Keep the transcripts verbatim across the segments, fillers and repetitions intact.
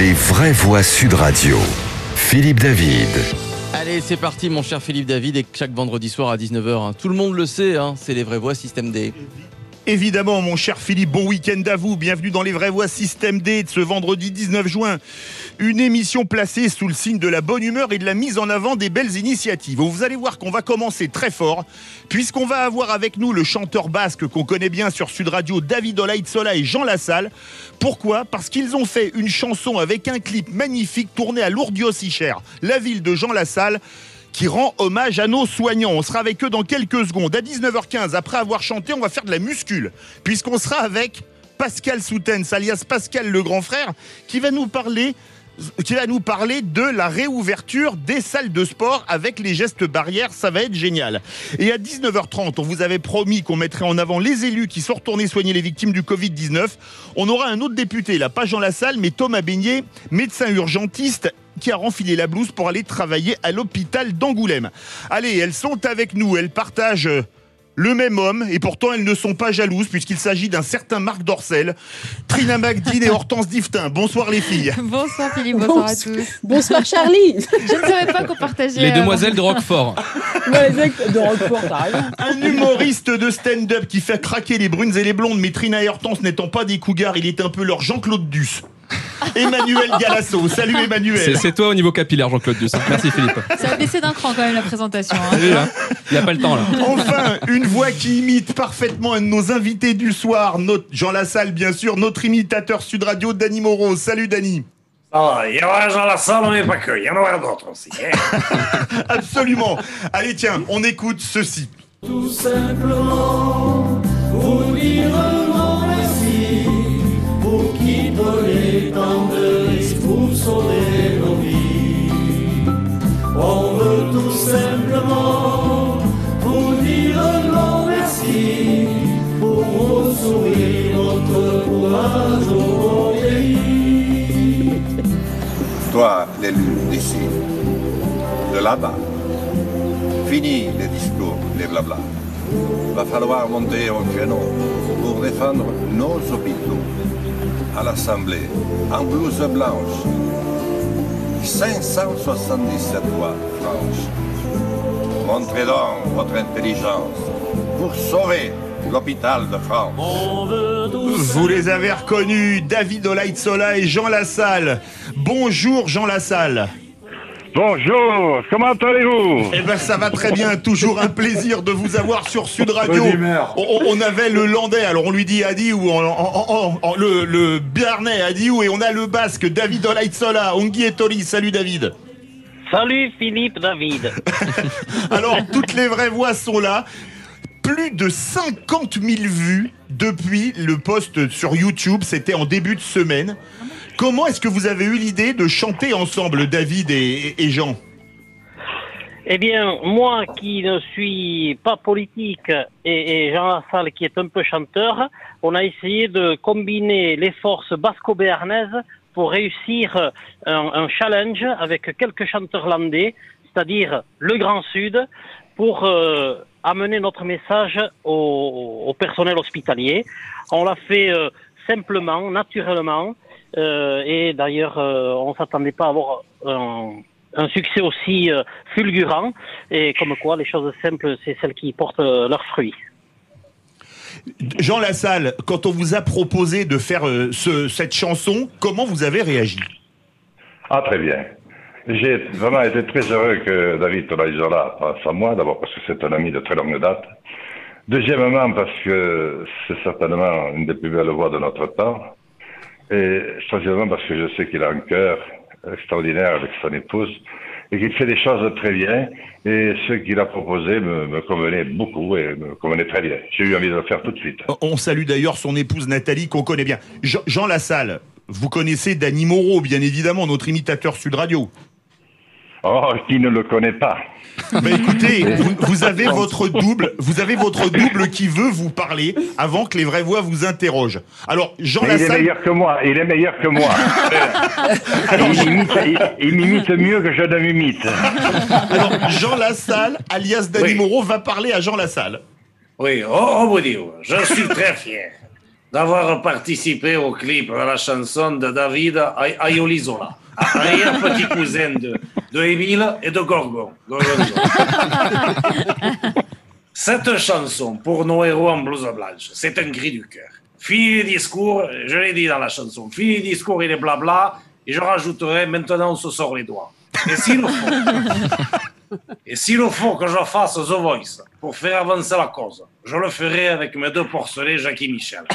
Les vraies voix Sud Radio. Philippe David. Allez, c'est parti mon cher Philippe David, et chaque vendredi soir à dix-neuf heures, hein, tout le monde le sait, hein, c'est les vraies voix Système D. Évidemment, mon cher Philippe, bon week-end à vous. Bienvenue dans les vraies voix Système D de ce vendredi dix-neuf juin. Une émission placée sous le signe de la bonne humeur et de la mise en avant des belles initiatives. Vous allez voir qu'on va commencer très fort, puisqu'on va avoir avec nous le chanteur basque qu'on connaît bien sur Sud Radio, David Olaïtzola et Jean Lassalle. Pourquoi ? Parce qu'ils ont fait une chanson avec un clip magnifique tourné à Lourdes-Sichère, la ville de Jean Lassalle, qui rend hommage à nos soignants. On sera avec eux dans quelques secondes. À dix-neuf heures quinze, après avoir chanté, on va faire de la muscule, puisqu'on sera avec Pascal Soutens, alias Pascal le grand frère, qui va nous parler, qui va nous parler de la réouverture des salles de sport avec les gestes barrières. Ça va être génial. Et à dix-neuf heures trente, on vous avait promis qu'on mettrait en avant les élus qui sont retournés soigner les victimes du covid dix-neuf. On aura un autre député, là, pas Jean Lassalle, mais Thomas Beignet, médecin urgentiste, qui a renfilé la blouse pour aller travailler à l'hôpital d'Angoulême. Allez, elles sont avec nous, elles partagent le même homme, et pourtant elles ne sont pas jalouses, puisqu'il s'agit d'un certain Marc Dorcel, Trina Magdine et Hortense Diftin. Bonsoir les filles. Bonsoir Philippe, bonsoir Bonsoir. à tous. Bonsoir Charlie. Je ne savais pas qu'on partageait... Les demoiselles de Roquefort. Ouais, exact, de Roquefort, t'as raison. Un humoriste de stand-up qui fait craquer les brunes et les blondes, mais Trina et Hortense n'étant pas des cougars, il est un peu leur Jean-Claude Duss. Emmanuel Galasso. Salut Emmanuel. C'est, c'est toi au niveau capillaire, Jean-Claude Duss. Merci Philippe. Ça a baissé d'un cran quand même la présentation. Hein. Il hein n'y a pas le temps là. Enfin, une voix qui imite parfaitement un de nos invités du soir, notre Jean Lassalle bien sûr, notre imitateur Sud Radio, Dany Moreau. Salut Dany. Ah, il y aura Jean Lassalle, mais pas que, il y en aura d'autres aussi. Hein. Absolument. Allez tiens, on écoute ceci. Tout simplement, vous dire non merci, pour qui donner tant de risques pour sauver nos vies. On veut tout simplement vous dire non merci, pour vos sourires, notre courage au pays. Toi, l'élu d'ici, de là-bas, fini les discours, les blabla. Va falloir monter au créneau pour défendre nos hôpitaux. À l'Assemblée, en blouse blanche, cinq cent soixante-dix-sept voix franches. Montrez donc votre intelligence pour sauver l'hôpital de France. Vous les avez reconnus, David Olaïtzola et Jean Lassalle. Bonjour Jean Lassalle. Bonjour, comment allez-vous ? Eh ben ça va très bien, toujours un plaisir de vous avoir sur Sud Radio. On, on avait le landais, alors on lui dit Adi ou en, en, en, en, le, le Béarnais Adi ou et on a le basque David Olaïtzola, Ongi et Tori. Salut David. Salut Philippe David. Alors toutes les vraies voix sont là. Plus de cinquante mille vues depuis le post sur YouTube, c'était en début de semaine. Comment est-ce que vous avez eu l'idée de chanter ensemble, David et, et Jean ? Eh bien, moi qui ne suis pas politique et, et Jean Lassalle qui est un peu chanteur, on a essayé de combiner les forces basco-béarnaises pour réussir un, un challenge avec quelques chanteurs landais, c'est-à-dire le Grand Sud, pour euh, amener notre message au, au personnel hospitalier. On l'a fait euh, simplement, naturellement. Euh, et d'ailleurs, euh, on s'attendait pas à avoir un, un succès aussi euh, fulgurant. Et comme quoi, les choses simples, c'est celles qui portent euh, leurs fruits. Jean Lassalle, quand on vous a proposé de faire euh, ce, cette chanson, comment vous avez réagi ? Ah, très bien. J'ai vraiment été très heureux que David Olaïtzola passe à moi, d'abord parce que c'est un ami de très longue date. Deuxièmement, parce que c'est certainement une des plus belles voix de notre temps. Et troisièmement, parce que je sais qu'il a un cœur extraordinaire avec son épouse et qu'il fait des choses très bien. Et ce qu'il a proposé me, me convenait beaucoup et me convenait très bien. J'ai eu envie de le faire tout de suite. On salue d'ailleurs son épouse Nathalie qu'on connaît bien. Jean, Jean Lassalle, vous connaissez Dany Moreau, bien évidemment, notre imitateur Sud Radio. Oh, qui ne le connaît pas. Mais écoutez, vous, vous avez votre double, vous avez votre double qui veut vous parler avant que les vraies voix vous interrogent. Alors, Jean Mais Lassalle... il est meilleur que moi, il est meilleur que moi. Alors, il, imite, il, il m'imite mieux que je ne m'imite. Alors, Jean Lassalle, alias Dany Oui. Moreau, va parler à Jean Lassalle. Oui, oh, oh mon Dieu, je suis très fier d'avoir participé au clip à la chanson de David Aiolizola, un petit cousin de, de Émile et de Gorgon. Gorgonzola. Cette chanson, pour nos héros en blouse blanche, c'est un cri du cœur. Fini les discours, je l'ai dit dans la chanson, fini les discours et les blabla, et je rajouterai, maintenant on se sort les doigts. Et s'il faut, et s'il faut que je fasse The Voice pour faire avancer la cause, je le ferai avec mes deux porcelets Jackie Michel.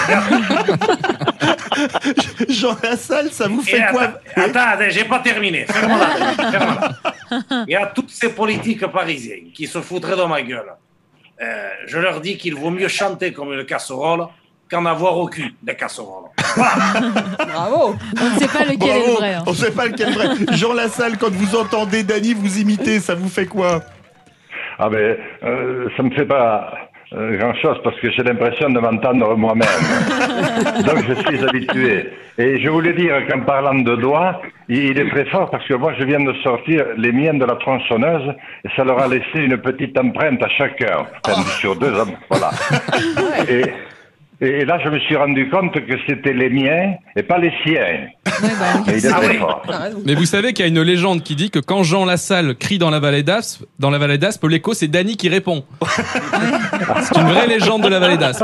Jean Lassalle, ça vous fait et quoi? Attends, attends, j'ai pas terminé. Ferme-la, ferme-la. Il y a tous ces politiques parisiens qui se foutraient de ma gueule. Euh, je leur dis qu'il vaut mieux chanter comme une casserole qu'en avoir au cul des casseroles. Voilà. Bravo. On ne sait pas lequel Bravo. est le vrai. hein. On ne sait pas lequel est vrai. Jean Lassalle, quand vous entendez Dany vous imiter, ça vous fait quoi? Ah ben, euh, ça me fait pas euh, grand-chose parce que j'ai l'impression de m'entendre moi-même. Donc je suis habitué. Et je voulais dire qu'en parlant de doigts, il est très fort parce que moi je viens de sortir les miens de la tronçonneuse et ça leur a laissé une petite empreinte à chacun. Enfin, oh. Sur deux, voilà. Et... Et là, je me suis rendu compte que c'était les miens et pas les siens. Ouais, bah, et il est ah très oui. fort. Mais vous savez qu'il y a une légende qui dit que quand Jean Lassalle crie dans la vallée d'Aspe, dans la vallée d'Aspe, l'écho c'est Dany qui répond. C'est une vraie légende de la vallée d'Aspe.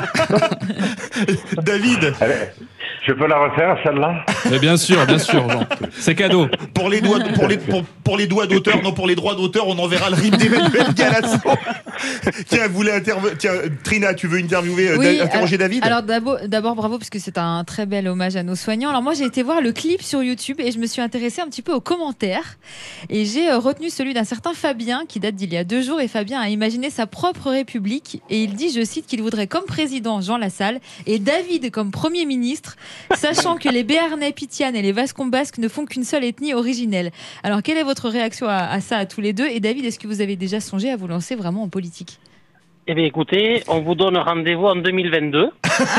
David, Allez, je peux la refaire celle-là? Mais bien sûr, bien sûr, Jean. C'est cadeau. pour les doigts, pour les, pour, pour les doigts d'auteur, non, pour les droits d'auteur, on enverra le rime d'Emmanuel Galasso. Tiens, vous voulez interve- Tiens, Trina, tu veux interviewer, Oui, da- interroger David? Alors d'abord, d'abord bravo parce que c'est un très bel hommage à nos soignants. Alors moi j'ai été voir le clip sur YouTube et je me suis intéressée un petit peu aux commentaires et j'ai euh, retenu celui d'un certain Fabien qui date d'il y a deux jours et Fabien a imaginé sa propre république et il dit, je cite, qu'il voudrait comme président Jean Lassalle et David comme premier ministre, sachant que les Béarnais, Pitianes et les Vascons-Basques ne font qu'une seule ethnie originelle. Alors quelle est votre réaction à, à ça à tous les deux? Et David, est-ce que vous avez déjà songé à vous lancer vraiment en politique? Eh bien, écoutez, on vous donne rendez-vous en deux mille vingt-deux.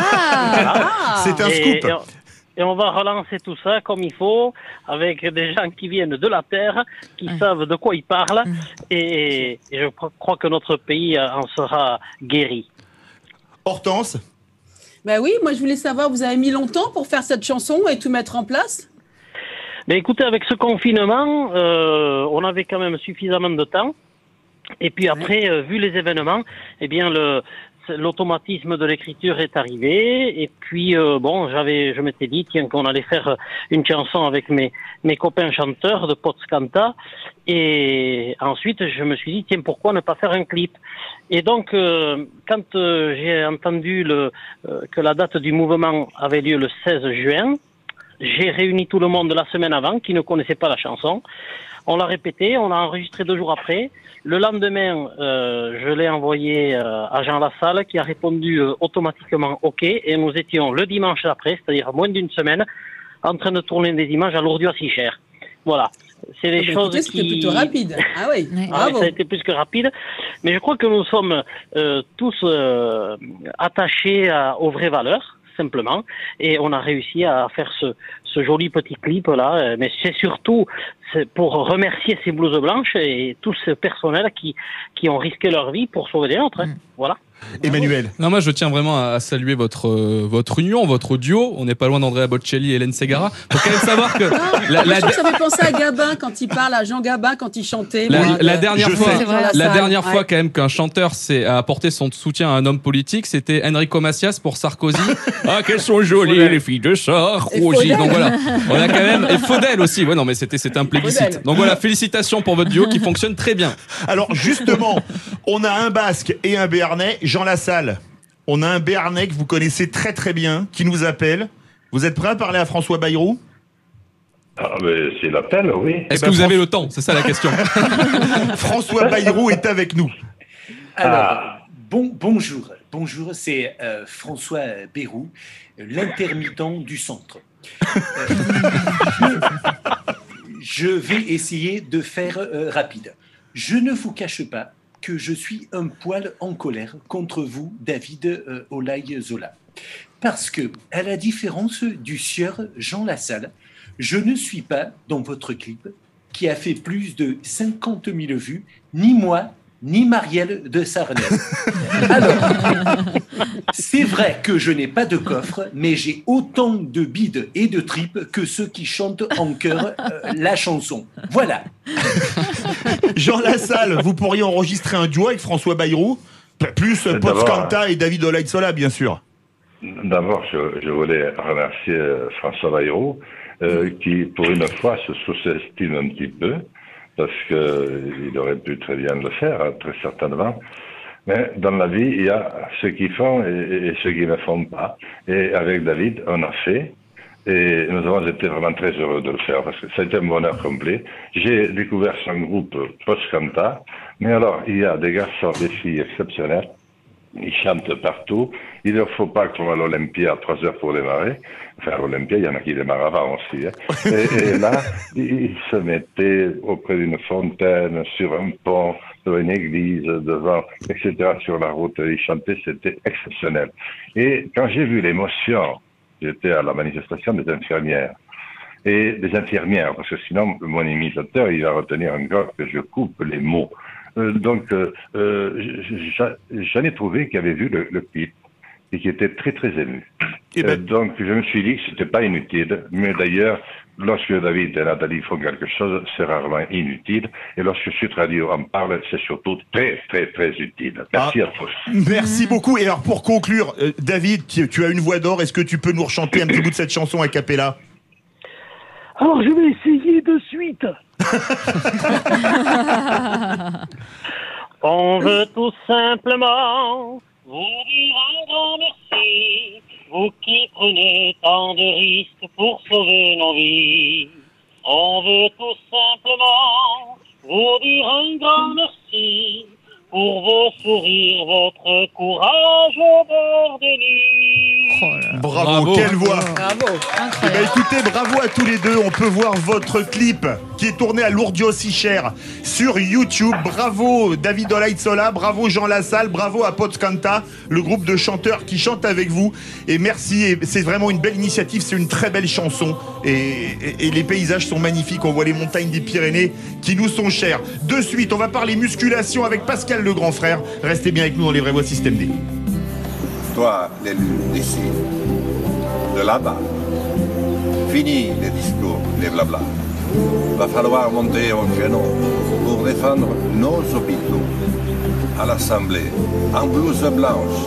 Ah, C'est un Et, scoop. et, et on va relancer tout ça comme il faut, avec des gens qui viennent de la terre, qui Ouais. savent de quoi ils parlent, Mm. et, et je pr- crois que notre pays en sera guéri. Hortense, Bah oui, moi je voulais savoir, vous avez mis longtemps pour faire cette chanson et tout mettre en place? Mais écoutez, avec ce confinement, euh, on avait quand même suffisamment de temps. Et puis après, euh, vu les événements, eh bien le l'automatisme de l'écriture est arrivé. Et puis euh, bon, j'avais, je m'étais dit tiens qu'on allait faire une chanson avec mes mes copains chanteurs de Potscanta. Et ensuite, je me suis dit tiens pourquoi ne pas faire un clip. Et donc euh, quand euh, j'ai entendu le euh, que la date du mouvement avait lieu le seize juin, j'ai réuni tout le monde la semaine avant qui ne connaissait pas la chanson. On l'a répété, on l'a enregistré deux jours après. Le lendemain, euh, je l'ai envoyé euh, à Jean Lassalle qui a répondu euh, automatiquement OK. Et nous étions le dimanche après, c'est-à-dire moins d'une semaine, en train de tourner des images à Lourdes à si cher. Voilà. C'est des Bah, choses écoutez, c'était qui... plutôt rapide. Ah oui, Ouais. Ah oui, bravo. ça a été plus que rapide. Mais je crois que nous sommes euh, tous euh, attachés à, aux vraies valeurs, simplement. Et on a réussi à faire ce, ce joli petit clip-là. Mais c'est surtout c'est pour remercier ces blouses blanches et tout ce personnel qui, qui ont risqué leur vie pour sauver les nôtres. Hein. Mm. Voilà. Emmanuel. Non, moi je tiens vraiment à saluer votre euh, votre union, votre duo. On n'est pas loin d'Andrea Bocelli et Hélène Ségara. Faut quand même savoir que la, Moi, la, je trouve que ça fait penser à Gabin quand il parle, à Jean Gabin quand il chantait. la, moi, la de- dernière Je fois, sais. C'est vrai. la salle, dernière ouais. fois quand même qu'un chanteur s'est a apporté son soutien à un homme politique, c'était Enrico Macias pour Sarkozy. Ah, qu'elles sont jolies Faudel. les filles de Sarkozy. Et Faudel. Donc voilà, on a quand même et Faudel aussi. Ouais, non, mais c'était c'était un plébiscite. Faudel. Donc voilà, félicitations pour votre duo qui fonctionne très bien. Alors justement, on a un Basque et un Béarnais, Jean Lassalle. On a un Béarnais que vous connaissez très très bien, qui nous appelle. Vous êtes prêt à parler à François Bayrou? Ah, mais s'il appelle, oui. Est-ce ben, que vous avez François- le temps? C'est ça la question. François Bayrou est avec nous. Alors, Ah. bon, bonjour. Bonjour, c'est euh, François Bayrou, l'intermittent du centre. Euh, je vais essayer de faire euh, rapide. Je ne vous cache pas que je suis un poil en colère contre vous, David euh, Olaï-Zola. Parce que, à la différence du sieur Jean Lassalle, je ne suis pas dans votre clip qui a fait plus de cinquante mille vues, ni moi, ni Marielle de Sarney. Alors, c'est vrai que je n'ai pas de coffre, mais j'ai autant de bides et de tripes que ceux qui chantent en chœur euh, la chanson. Voilà. Jean Lassalle, vous pourriez enregistrer un duo avec François Bayrou, plus Pots Canta et David Olaïzola, bien sûr. D'abord, je, je voulais remercier François Bayrou, euh, qui, pour une fois, se sous-estime un petit peu, parce qu'il aurait pu très bien le faire, très certainement. Mais dans la vie, il y a ceux qui font et, et ceux qui ne font pas. Et avec David, on a fait. Et nous avons été vraiment très heureux de le faire, parce que ça a été un bonheur complet. J'ai découvert son groupe Pots Canta, mais alors, il y a des garçons, des filles exceptionnels. Ils chantent partout. Il ne faut pas qu'on va à l'Olympia à trois heures pour démarrer. Enfin, à l'Olympia, il y en a qui démarrent avant aussi. Hein. Et, et là, ils se mettaient auprès d'une fontaine, sur un pont, sur une église, devant, et cetera, sur la route. Ils chantaient, c'était exceptionnel. Et quand j'ai vu l'émotion, j'étais à la manifestation des infirmières. Et des infirmières, parce que sinon, mon imitateur, il va retenir encore que je coupe les mots. Euh, donc, euh, euh, j'en ai trouvé qui avait vu le, le clip et qui était très très ému. Et ben... euh, donc, je me suis dit que c'était pas inutile, mais d'ailleurs, lorsque David et Nathalie font quelque chose, c'est rarement inutile. Et lorsque Sud Radio en parle, c'est surtout très très très utile. Merci ah, à tous. Merci beaucoup. Et alors, pour conclure, euh, David, tu, tu as une voix d'or. Est-ce que tu peux nous rechanter un petit bout de cette chanson a cappella? Alors, je vais essayer de suite. On veut tout simplement vous dire un grand merci, vous qui prenez tant de risques pour sauver nos vies. On veut tout simplement vous dire un grand merci pour vos sourires, votre courage au bord des lits. Oh bravo, bravo, quelle voix! Bravo! Eh ben, écoutez, bravo à tous les deux. On peut voir votre clip qui est tourné à Lourdes-Sichères sur YouTube. Bravo David Olaïzola, bravo Jean Lassalle, bravo à Pots Canta, le groupe de chanteurs qui chantent avec vous. Et merci, et c'est vraiment une belle initiative, c'est une très belle chanson. Et, et, et les paysages sont magnifiques, on voit les montagnes des Pyrénées qui nous sont chères. De suite, on va parler musculation avec Pascal le grand frère. Restez bien avec nous dans les Vraies Voix Système D. Toi, l'élu d'ici, de là-bas, fini les discours, les blabla. Va falloir monter au créneau pour défendre nos hôpitaux. À l'Assemblée, en blouse blanche,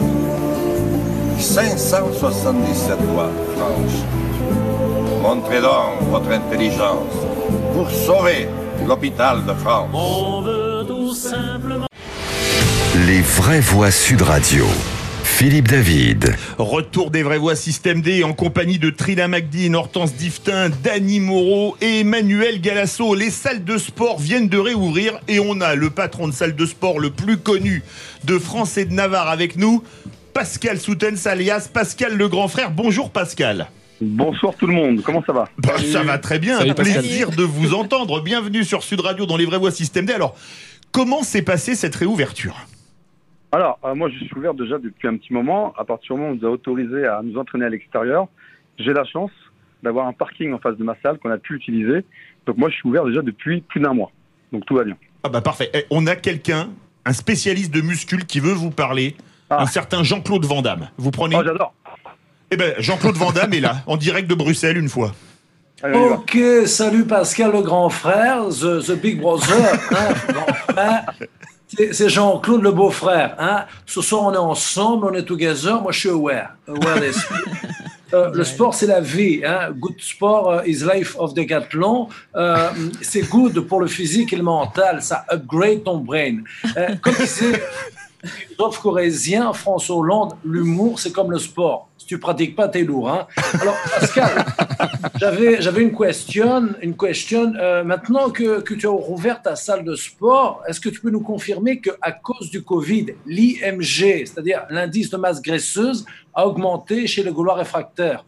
cinq cent soixante-dix-sept voix franches. Montrez donc votre intelligence pour sauver l'hôpital de France. On veut tout simplement... Les Vraies Voix Sud Radio. Philippe David. Retour des Vraies Voix Système D en compagnie de Trina Magdine, Hortense Diftin, Dany Moreau et Emmanuel Galasso. Les salles de sport viennent de réouvrir et on a le patron de salle de sport le plus connu de France et de Navarre avec nous, Pascal Soutens alias Pascal le grand frère. Bonjour Pascal. Bonsoir tout le monde, comment ça va? Bah, ça va très bien, un plaisir de vous entendre. Bienvenue sur Sud Radio dans les Vraies Voix Système D. Alors, comment s'est passée cette réouverture? Alors, euh, moi, je suis ouvert déjà depuis un petit moment. À partir du moment où on nous a autorisé à nous entraîner à l'extérieur, j'ai la chance d'avoir un parking en face de ma salle qu'on a pu utiliser. Donc, moi, je suis ouvert déjà depuis plus d'un mois. Donc, tout va bien. Ah bah parfait. Eh, on a quelqu'un, un spécialiste de muscule qui veut vous parler, ah. un certain Jean-Claude Van Damme. Vous prenez... Oh, j'adore. Eh ben, Jean-Claude Van Damme est là, en direct de Bruxelles une fois. Allez, ok, salut Pascal le grand frère, the, the big brother. Hein, grand frère. C'est Jean-Claude le beau-frère. Hein? Ce soir, on est ensemble, on est together. Moi, je suis aware. aware euh, le sport, c'est la vie. Hein? Good sport uh, is life of Decathlon. Euh, c'est good pour le physique et le mental. Ça upgrade ton brain. Euh, comme disait le philosophe corésien François Hollande, l'humour, c'est comme le sport. Si tu pratiques pas, t'es lourd. Hein? Alors, Pascal, j'avais, j'avais une question. Une question. Euh, maintenant que, que tu as rouvert ta salle de sport, est-ce que tu peux nous confirmer qu'à cause du Covid, l'I M G, c'est-à-dire l'indice de masse graisseuse, a augmenté chez les Gaulois réfractaires?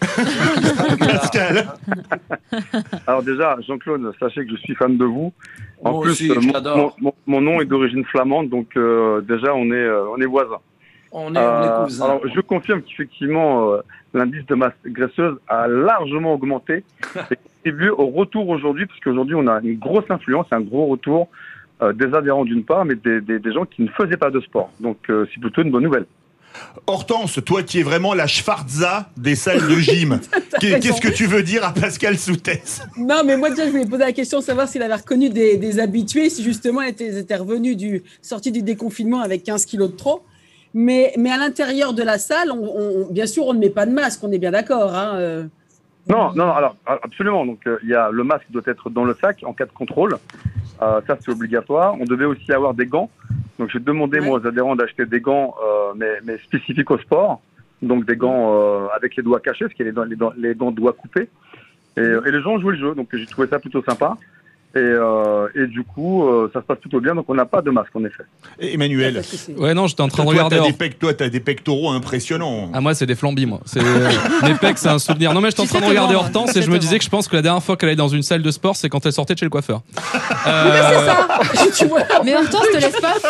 Pascal. Alors déjà, Jean-Claude, sachez que je suis fan de vous. En Moi plus, aussi, euh, mon, mon, mon, mon nom est d'origine flamande, donc euh, déjà, on est, euh, on est voisins. On est, on est cousins. Euh, alors, je confirme qu'effectivement, euh, l'indice de masse graisseuse a largement augmenté. C'est contribué au retour aujourd'hui, parce qu'aujourd'hui, on a une grosse influence, un gros retour euh, des adhérents d'une part, mais des, des, des gens qui ne faisaient pas de sport. Donc euh, c'est plutôt une bonne nouvelle. Hortense, toi qui es vraiment la Schwarza des salles de gym, qu'est-ce que tu veux dire à Pascal Soutès? Non, mais moi déjà, je voulais poser la question de savoir s'il avait reconnu des, des habitués, si justement ils étaient, étaient revenus du sorti du déconfinement avec quinze kilos de trop. Mais, mais à l'intérieur de la salle, on, on, bien sûr, on ne met pas de masque, on est bien d'accord. Hein, euh... Non, non, alors absolument. Donc il euh, y a le masque doit être dans le sac en cas de contrôle. Euh, ça c'est obligatoire. On devait aussi avoir des gants. Donc j'ai demandé ouais. moi aux adhérents d'acheter des gants, euh, mais, mais spécifiques au sport. Donc des gants euh, avec les doigts cachés, parce qu'il y a les, les, les gants doigts coupés. Et, et les gens ont joué le jeu. Donc j'ai trouvé ça plutôt sympa. Et, euh, et du coup, euh, ça se passe plutôt bien. Donc, on n'a pas de masque, en effet. Et Emmanuel. Ouais, non, j'étais en train de toi, regarder. T'as des pec, toi, t'as des pectoraux impressionnants. Ah, moi, c'est des flambis, moi. C'est, mes pecs, c'est un souvenir. Non, mais j'étais en train de regarder Hortense et je me disais que je pense que la dernière fois qu'elle allait dans une salle de sport, c'est quand elle sortait de chez le coiffeur. Euh... Mais c'est ça. Tu vois. Mais Hortense, te laisse pas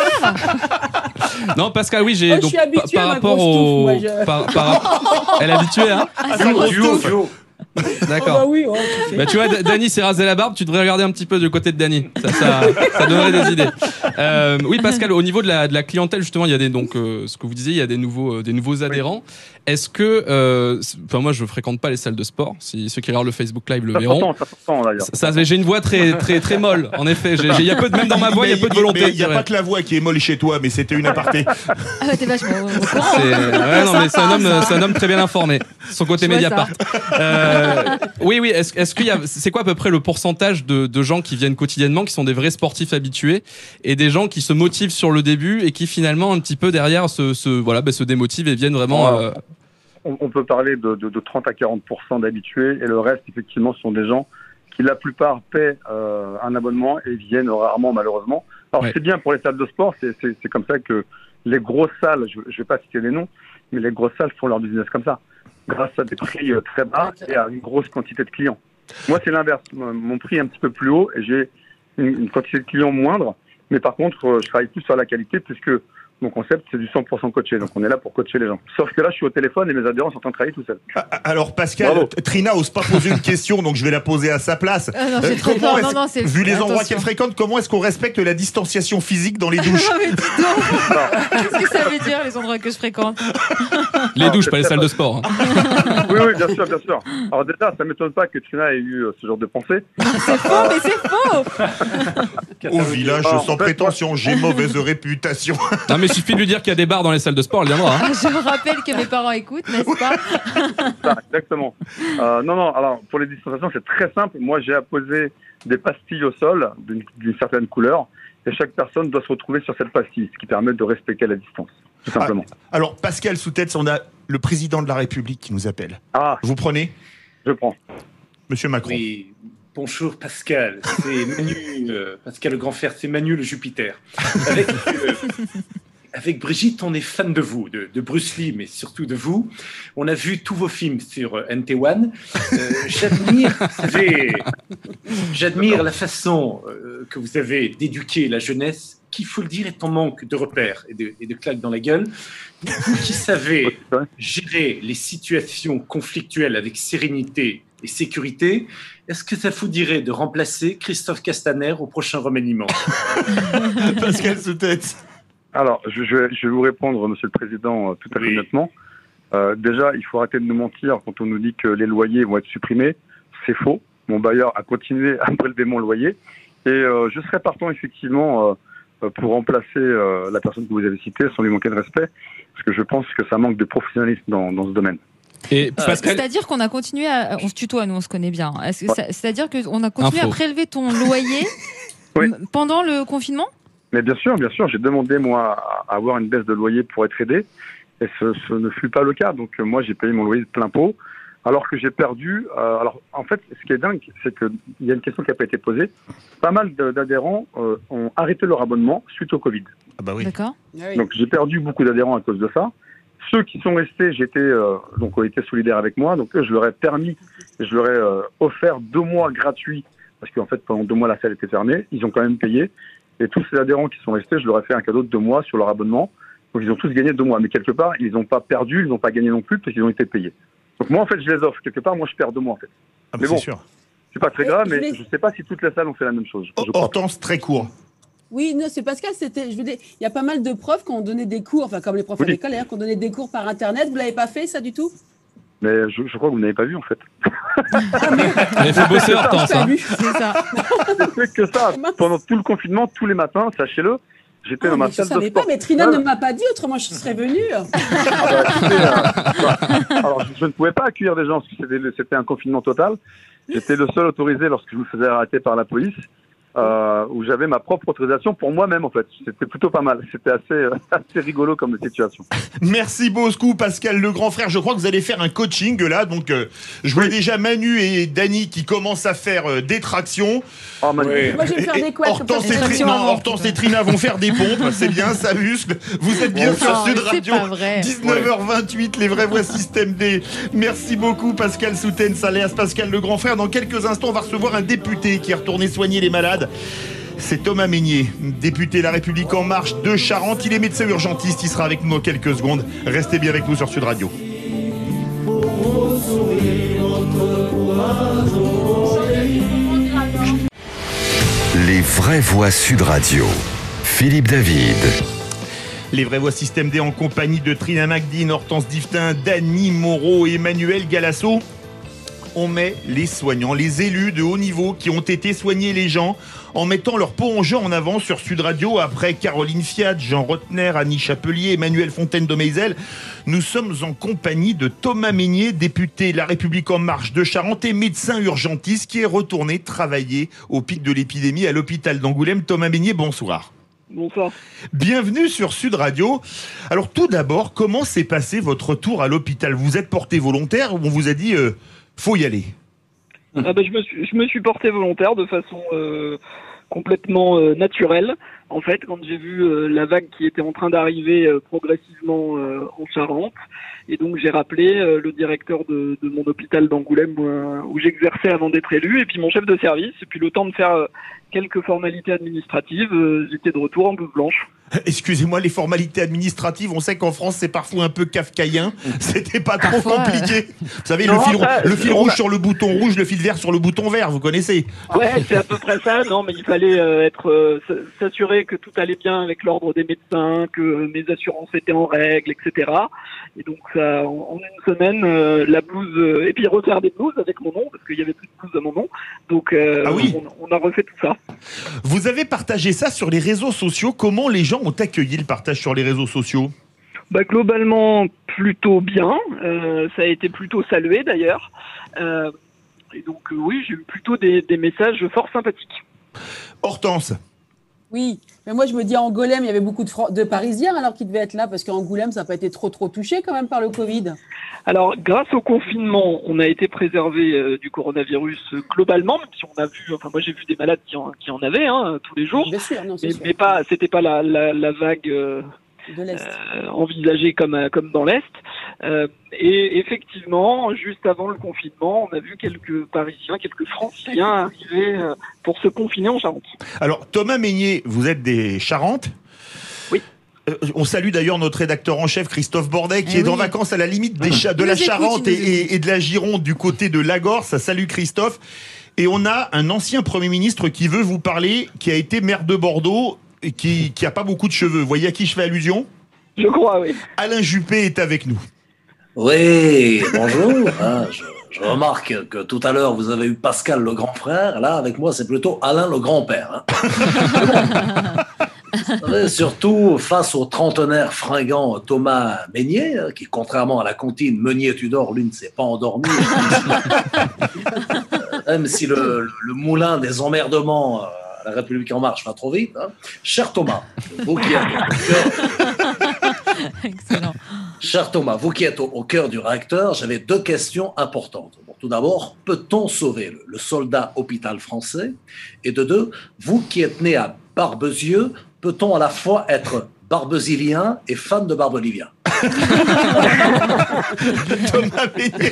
faire. Non, Pascal, oui, j'ai. Oh, donc, je suis habituée par à ma rapport grosse au. touffe, moi, je... par, par... Elle est habituée, hein. Ah, c'est grosse touffe. D'accord. Oh bah oui, oh, tu bah tu vois, Dany s'est rasé la barbe, tu devrais regarder un petit peu du côté de Dany. Ça, ça, ça donnerait des idées. Euh, oui, Pascal, au niveau de la, de la clientèle, justement, il y a des, donc, euh, ce que vous disiez, il y a des nouveaux, euh, des nouveaux adhérents. Oui. Est-ce que, enfin, euh, moi, je fréquente pas les salles de sport. Si ceux qui regardent le Facebook Live le ça verront. Ça s'entend, d'ailleurs. Ça, ça, j'ai une voix très, très, très molle. En effet, il y a peu de, même dans ma voix, il y a peu de volonté. Il y a pas que la voix qui est molle chez toi, mais c'était une aparté. Ah ouais, t'es vachement au courant. Ouais, non, mais c'est un homme, c'est un homme très bien informé. Son côté Mediapart. Euh, oui, oui. Est-ce, est-ce qu'il y a, c'est quoi à peu près le pourcentage de, de gens qui viennent quotidiennement, qui sont des vrais sportifs habitués, et des gens qui se motivent sur le début et qui finalement un petit peu derrière se, se voilà, bah, se démotivent et viennent vraiment. Euh... On, on peut parler de, de, de trente à quarante pour cent d'habitués, et le reste effectivement sont des gens qui la plupart paient euh, un abonnement et viennent rarement malheureusement. Alors ouais. C'est bien pour les salles de sport, c'est, c'est, c'est comme ça que les grosses salles, je ne vais pas citer les noms, mais les grosses salles font leur business comme ça, grâce à des prix très bas et à une grosse quantité de clients. Moi, c'est l'inverse. Mon prix est un petit peu plus haut et j'ai une, une quantité de clients moindre. Mais par contre, je travaille plus sur la qualité puisque mon concept, c'est du cent pour cent coaché. Donc, on est là pour coacher les gens. Sauf que là, je suis au téléphone et mes adhérents sont en train de travailler tout seuls. Alors, Pascal, Bravo. Trina n'ose pas poser une question, donc je vais la poser à sa place. Ah non, euh, comment non, non, vu les Attention. endroits qu'elle fréquente, comment est-ce qu'on respecte la distanciation physique dans les douches? Non, mais dis donc. Qu'est-ce que ça veut dire, les endroits que je fréquente? Les douches, pas les salles de sport. Hein. Oui, oui, bien sûr, bien sûr. Alors déjà, ça ne m'étonne pas que Trina ait eu ce genre de pensée. C'est faux, mais c'est faux. Au village, Alors, sans en fait, prétention, moi... j'ai mauvaise réputation. Non, mais il suffit de lui dire qu'il y a des bars dans les salles de sport, elle viendra. Hein. Je rappelle que mes parents écoutent, n'est-ce pas? Ça, exactement. Euh, non, non, alors pour les distanciations, c'est très simple. Moi, j'ai apposé des pastilles au sol d'une, d'une certaine couleur et chaque personne doit se retrouver sur cette pastille, ce qui permet de respecter la distance, tout simplement. Ah, alors, Pascal Soutès, on a le président de la République qui nous appelle. Ah. Vous prenez? Je prends. Monsieur Macron. Oui. Bonjour Pascal, c'est Manu, euh, Pascal le grand frère, c'est Manu le Jupiter. Avec, euh, avec Brigitte, on est fan de vous, de, de Bruce Lee, mais surtout de vous. On a vu tous vos films sur N T un. Euh, j'admire, savez, j'admire la façon euh, que vous avez d'éduquer la jeunesse, qui, il faut le dire, est en manque de repères et de, et de claques dans la gueule. Vous qui savez gérer les situations conflictuelles avec sérénité et sécurité, est-ce que ça vous dirait de remplacer Christophe Castaner au prochain remaniement? Pascal Soutès. Alors, je, je, je vais vous répondre, Monsieur le Président, tout à fait oui. honnêtement. Euh, déjà, il faut arrêter de nous mentir quand on nous dit que les loyers vont être supprimés. C'est faux. Mon bailleur a continué à prélever mon loyer. Et euh, je serais partant, effectivement, euh, pour remplacer euh, la personne que vous avez citée, sans lui manquer de respect, parce que je pense que ça manque de professionnalisme dans, dans ce domaine. Et Pascal... C'est-à-dire qu'on a continué à... On se tutoie, nous, on se connaît bien. Est-ce que ça... C'est-à-dire qu'on a continué Info. à prélever ton loyer oui. pendant le confinement? Mais bien sûr, bien sûr. J'ai demandé, moi, à avoir une baisse de loyer pour être aidé. Et ce, ce ne fut pas le cas. Donc, euh, moi, j'ai payé mon loyer de plein pot. Alors que j'ai perdu... Euh, alors, en fait, ce qui est dingue, c'est qu'il y a une question qui n'a pas été posée. Pas mal d'adhérents euh, ont arrêté leur abonnement suite au Covid. Ah bah oui. D'accord. Donc, j'ai perdu beaucoup d'adhérents à cause de ça. Ceux qui sont restés, j'étais, euh, donc, ont été solidaires avec moi. Donc, eux, je leur ai permis, je leur ai euh, offert deux mois gratuits. Parce qu'en fait, pendant deux mois, la salle était fermée. Ils ont quand même payé. Et tous ces adhérents qui sont restés, je leur ai fait un cadeau de deux mois sur leur abonnement. Donc, ils ont tous gagné deux mois. Mais quelque part, ils n'ont pas perdu, ils n'ont pas gagné non plus parce qu'ils ont été payés. Donc, moi, en fait, je les offre. Quelque part, moi, je perds deux mois, en fait. Ah, mais bon, c'est sûr. C'est pas très grave, mais je ne sais pas si toutes les salles ont fait la même chose. Oh, Hortense, très court. Oui, non, c'est Pascal, c'était, je veux dire, il y a pas mal de profs qui ont donné des cours, enfin comme les profs Oui. à l'école d'ailleurs, qui ont donné des cours par Internet. Vous l'avez pas fait ça du tout? Mais je, je crois que vous n'avez pas vu en fait. Il faut bosser Hortense. Hein. C'est ça. C'est que ça. Pendant tout le confinement, tous les matins, sachez-le, j'étais Ah, dans ma mais je salle de savais sport. pas, mais Trina Voilà. ne m'a pas dit, autrement je serais venue. Ah bah, écoutez, euh, alors, je, je ne pouvais pas accueillir des gens parce que c'était, c'était un confinement total. J'étais le seul autorisé lorsque je me faisais arrêter par la police. Euh, où j'avais ma propre autorisation pour moi-même en fait. C'était plutôt pas mal. C'était assez, euh, assez rigolo comme situation. Merci beaucoup Pascal le grand frère. Je crois que vous allez faire un coaching là. Donc euh, je vois déjà Manu et Dany qui commencent à faire euh, des tractions. Oh, Manu. Ouais. Moi, je vais faire Et- des couettes, Hortense comme ça, et, des Tri- tractions non, avant. Hortense et Trina vont faire des pompes. C'est bien, ça muscle. Vous êtes bien Non, sur Sud mais c'est Radio. pas vrai. dix-neuf heures vingt-huit, les vraies voix système D. Merci beaucoup Pascal Soutens, alias Pascal le grand frère. Dans quelques instants, on va recevoir un député qui est retourné soigner les malades. C'est Thomas Mesnier, député La République En Marche de Charente. Il est médecin urgentiste, il sera avec nous dans quelques secondes. Restez bien avec nous sur Sud Radio. Les vraies voix Sud Radio. Philippe David. Les vraies voix système D en compagnie de Trina Magdine, Hortense Diftin, Dany Moreau et Emmanuel Galasso. On met les soignants, les élus de haut niveau qui ont été soigner les gens en mettant leur peau en jeu en avant sur Sud Radio. Après Caroline Fiat, Jean Rotner, Annie Chapelier, Emmanuel Fontaine de Meizel, nous sommes en compagnie de Thomas Mesnier, député La République En Marche de Charente et médecin urgentiste qui est retourné travailler au pic de l'épidémie à l'hôpital d'Angoulême. Thomas Mesnier, bonsoir. Bonsoir. Bienvenue sur Sud Radio. Alors tout d'abord, comment s'est passé votre retour à l'hôpital? Vous êtes porté volontaire ou on vous a dit euh, faut y aller? Ah bah, je, me suis, je me suis porté volontaire de façon euh, complètement euh, naturelle. En fait, quand j'ai vu euh, la vague qui était en train d'arriver euh, progressivement euh, en Charente, et donc j'ai rappelé euh, le directeur de, de mon hôpital d'Angoulême où, euh, où j'exerçais avant d'être élu, et puis mon chef de service, et puis le temps de faire euh, quelques formalités administratives, euh, j'étais de retour en blouse blanche. Excusez-moi, les formalités administratives, on sait qu'en France c'est parfois un peu kafkaïen. C'était pas trop Parfois, compliqué. Vous savez, Non, le fil, ça, le fil on rouge a- sur le bouton rouge, le fil vert sur le bouton vert, vous connaissez? Ouais, c'est à peu près ça. Non, mais il fallait euh, être euh, s- s'assurer que tout allait bien avec l'ordre des médecins, que mes assurances étaient en règle, et cetera. Et donc, ça, en, en une semaine, euh, la blouse euh, et puis refaire des blouses avec mon nom parce qu'il y avait plus de blouse à mon nom. Donc, euh, Ah oui. on, on a refait tout ça. Vous avez partagé ça sur les réseaux sociaux. Comment les gens ont accueilli le partage sur les réseaux sociaux? Bah, globalement, plutôt bien. Euh, ça a été plutôt salué d'ailleurs. Euh, et donc, euh, oui, j'ai eu plutôt des, des messages fort sympathiques. Hortense. Oui, mais moi je me dis à Angoulême, il y avait beaucoup de, Fran- de Parisiens alors qu'ils devaient être là parce qu'Angoulême, ça n'a pas été trop trop touché quand même par le Covid. Alors, grâce au confinement, on a été préservé euh, du coronavirus euh, globalement, même si on a vu, enfin moi j'ai vu des malades qui en, qui en avaient hein, tous les jours, Bien sûr, non, c'est mais, sûr. mais pas, c'était pas la, la, la vague euh, De l'Est. euh, envisagée comme euh, comme dans l'est. Euh, et effectivement, juste avant le confinement, on a vu quelques Parisiens, quelques Franciliens arriver euh, pour se confiner en Charente. Alors, Thomas Mesnier, vous êtes des Charentes? Oui. Euh, on salue d'ailleurs notre rédacteur en chef Christophe Bordet qui Eh est en oui. vacances à la limite des cha- de Il la nous écoute, Charente il et, nous et- et de la Gironde du côté de Lagorce. Ça salue Christophe. Et on a un ancien Premier ministre qui veut vous parler, qui a été maire de Bordeaux et qui, qui a pas beaucoup de cheveux. Vous voyez à qui je fais allusion? Je crois, oui. Alain Juppé est avec nous. Oui, bonjour. Ah, je, je remarque que tout à l'heure, vous avez eu Pascal le grand frère. Là, avec moi, c'est plutôt Alain le grand-père. Hein. Vous savez, surtout face au trentenaire fringant Thomas Mesnier, hein, qui, contrairement à la comptine Meunier-Tudor, lui ne s'est pas endormi. Même si le, le, le moulin des emmerdements euh, à la République En Marche va trop vite. Hein. Cher Thomas, vous qui êtes au cœur... Excellent. Cher Thomas, vous qui êtes au, au cœur du réacteur, j'avais deux questions importantes. Bon, tout d'abord, peut-on sauver le, le soldat hôpital français? Et de deux, vous qui êtes né à Barbezieux, peut-on à la fois être barbesilien et fan de Barbelivien? Thomas Mesnier.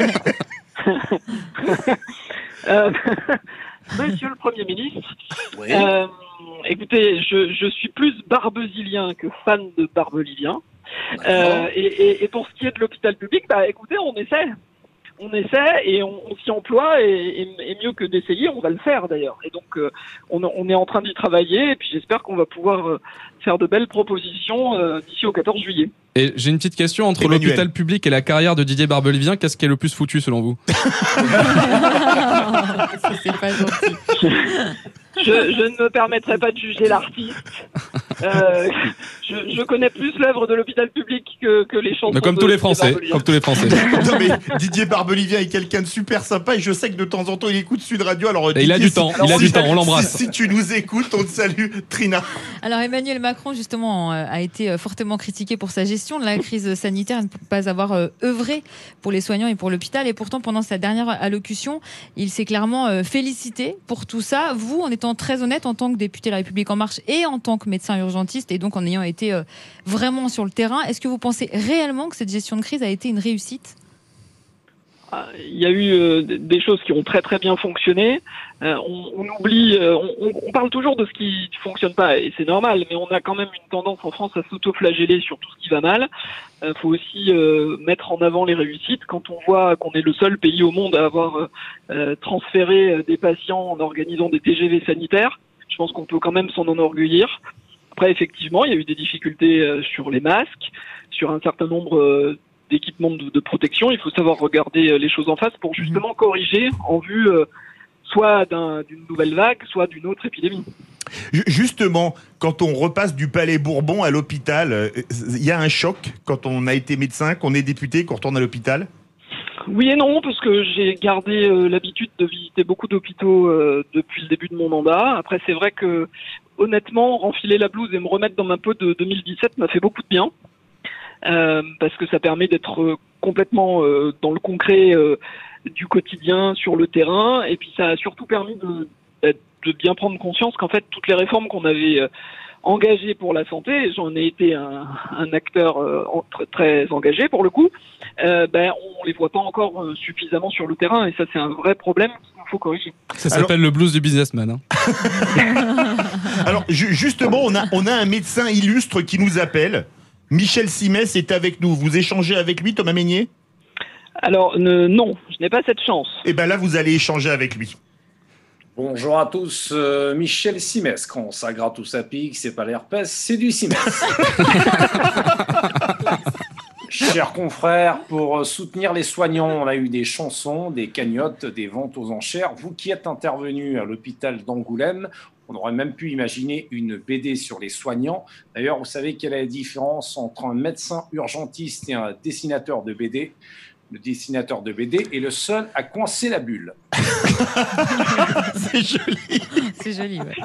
Euh, Monsieur le Premier ministre, Oui. euh, écoutez, je, je suis plus barbesilien que fan de barbelivien. Euh, et, et, et pour ce qui est de l'hôpital public, bah écoutez, on essaie. on essaie et on, on s'y emploie et, et, et mieux que d'essayer, on va le faire d'ailleurs. Et donc euh, on, on est en train d'y travailler et puis j'espère qu'on va pouvoir euh, faire de belles propositions euh, d'ici au quatorze juillet. Et j'ai une petite question, entre Emmanuel. l'hôpital public et la carrière de Didier Barbelivien, qu'est-ce qui est le plus foutu selon vous? Ça, c'est pas gentil. Je, je ne me permettrai pas de juger l'artiste. Euh, je, je connais plus l'œuvre de l'hôpital public que, que les chansons. Mais comme de tous les Didier Français, Barbelivien. comme tous les Français. Non mais Didier Barbelivien est quelqu'un de super sympa et je sais que de temps en temps il écoute Sud Radio. Alors Et Didier, il a du si- temps, alors, il a si- du temps, on l'embrasse. Si, si tu nous écoutes, on te salue, Trina. Alors Emmanuel Macron justement euh, a été euh, fortement critiqué pour sa gestion de la crise sanitaire, ne peut pas avoir euh, œuvré pour les soignants et pour l'hôpital. Et pourtant pendant sa dernière allocution, il s'est clairement euh, félicité pour tout ça. Vous, en étant très honnête en tant que député La République En Marche et en tant que médecin urgentiste et donc en ayant été euh, vraiment sur le terrain, est-ce que vous pensez réellement que cette gestion de crise a été une réussite ? Il y a eu euh, des choses qui ont très très bien fonctionné. Euh, on, on oublie, euh, on, on parle toujours de ce qui ne fonctionne pas et c'est normal, mais on a quand même une tendance en France à s'auto-flageller sur tout ce qui va mal. Il euh, faut aussi euh, mettre en avant les réussites. Quand on voit qu'on est le seul pays au monde à avoir euh, transféré des patients en organisant des T G V sanitaires, je pense qu'on peut quand même s'en enorgueillir. Après, effectivement, il y a eu des difficultés euh, sur les masques, sur un certain nombre euh, d'équipements de, de protection. Il faut savoir regarder euh, les choses en face pour justement corriger en vue euh, soit d'un, d'une nouvelle vague, soit d'une autre épidémie. Justement, quand on repasse du Palais Bourbon à l'hôpital, il y a un choc quand on a été médecin, qu'on est député, qu'on retourne à l'hôpital? Oui et non, parce que j'ai gardé euh, l'habitude de visiter beaucoup d'hôpitaux euh, depuis le début de mon mandat. Après, c'est vrai que, honnêtement, renfiler la blouse et me remettre dans ma peau de deux mille dix-sept m'a fait beaucoup de bien. Euh, parce que ça permet d'être euh, complètement euh, dans le concret euh, du quotidien sur le terrain. Et puis, ça a surtout permis de, de bien prendre conscience qu'en fait, toutes les réformes qu'on avait euh, engagé pour la santé, j'en ai été un, un acteur euh, très, très engagé pour le coup, euh, ben, on les voit pas encore euh, suffisamment sur le terrain et ça c'est un vrai problème qu'il faut corriger. Ça s'appelle Alors... le blues du businessman. Hein. Alors ju- justement, on a, on a un médecin illustre qui nous appelle. Michel Simès est avec nous. Vous échangez avec lui, Thomas Mesnier? Alors ne, non, je n'ai pas cette chance. Et ben là, vous allez échanger avec lui. Bonjour à tous, euh, Michel Simès. Quand ça gratte ou ça pique, c'est pas l'herpès, c'est du Simès. Chers confrères, pour soutenir les soignants, on a eu des chansons, des cagnottes, des ventes aux enchères. Vous qui êtes intervenus à l'hôpital d'Angoulême, on aurait même pu imaginer une B D sur les soignants. D'ailleurs, vous savez quelle est la différence entre un médecin urgentiste et un dessinateur de B D? Le dessinateur de B D est le seul à coincer la bulle. C'est joli. C'est joli, ouais.